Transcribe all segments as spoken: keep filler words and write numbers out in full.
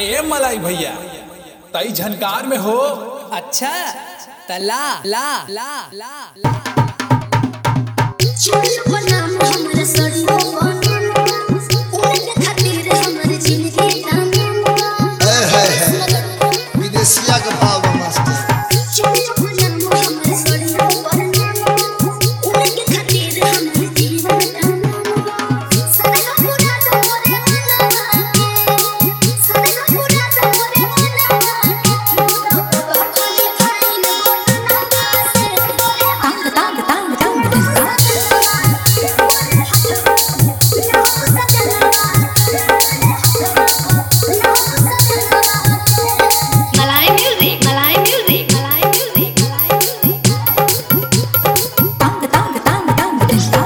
अरे मलाई भैया तई झनकार में हो। अच्छा तला ला ला ला ला चल बनाम हमर सड़ियो बनन उनके खातिर हमर जिंदगी दामन है है है विदेशिया का भाव मास्टर। चल बनाम हमर सड़ियो बनन उनके खातिर हमर जीवन दामन सारा पूरा तोरे मनवा के सारा पूरा तोरे मनवा के खाली फाइन बनना से तांग तांग तांग Malay music, Malay music, Malay music, Malay music. तांग तांग तांग तांग दिशा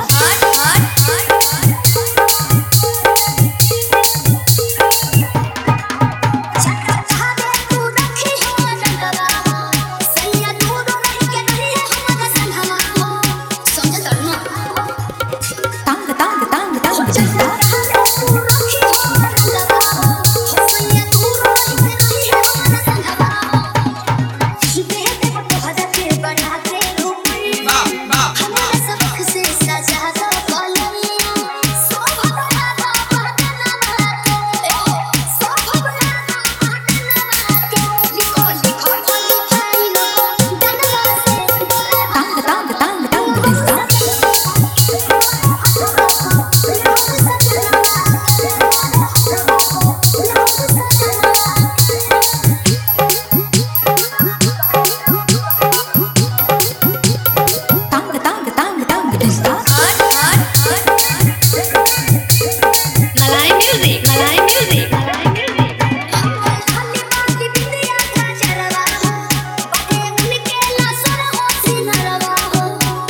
चक्कर खादे तू रखी हो रंगवा सैया तू रह के रही हमर संगवा समझ तड़ना तांग तांग तांग तांग दिशा तू रखी हो रंगवा सैया तू रह के रही हमर संगवा देते तो हदा के बढ़ा के रूपिया हमर सबक से सजा दो कलमिया सब बना दो बदनवा के सब बना दो बदनवा के लिखो लिखो खाली फाइन दनवा से तांग तांग तांग तांग दिशा तांग तांग तांग तांग दिशा Malay music, Malay music, Malay music. खाली बाकी बिंदिया का चरवा बाटे उनके लासर हो सिनरवा हो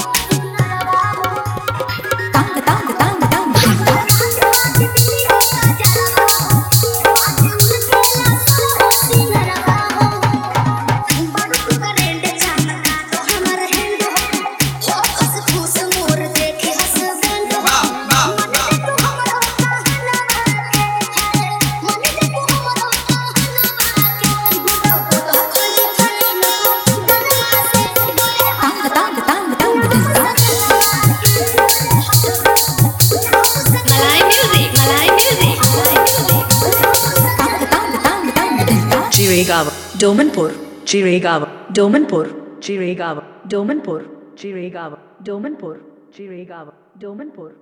तांग तांग तांग तांग दिशा बाकी बिंदिया का चरवा बाटे उनके लासर हो सिनरवा हो बड़ू करेंट चमका तो हमर हैंड हो फस फूस मोर देखे हसबैंड हो मन दे तू हमरो कहनवा के मन दे तू हमरो कहनवा के गुडो गुडो खाली फाइन दनवा से तांग तांग तांग तांग दिशा Malay music, Malay music, Malay music. तांग तांग तांग तांग दिशा Jiregawa, Domanpur, Jiregawa, Domanpur, Jiregawa, Domanpur, Jiregawa, Domanpur, Jiregawa, Domanpur.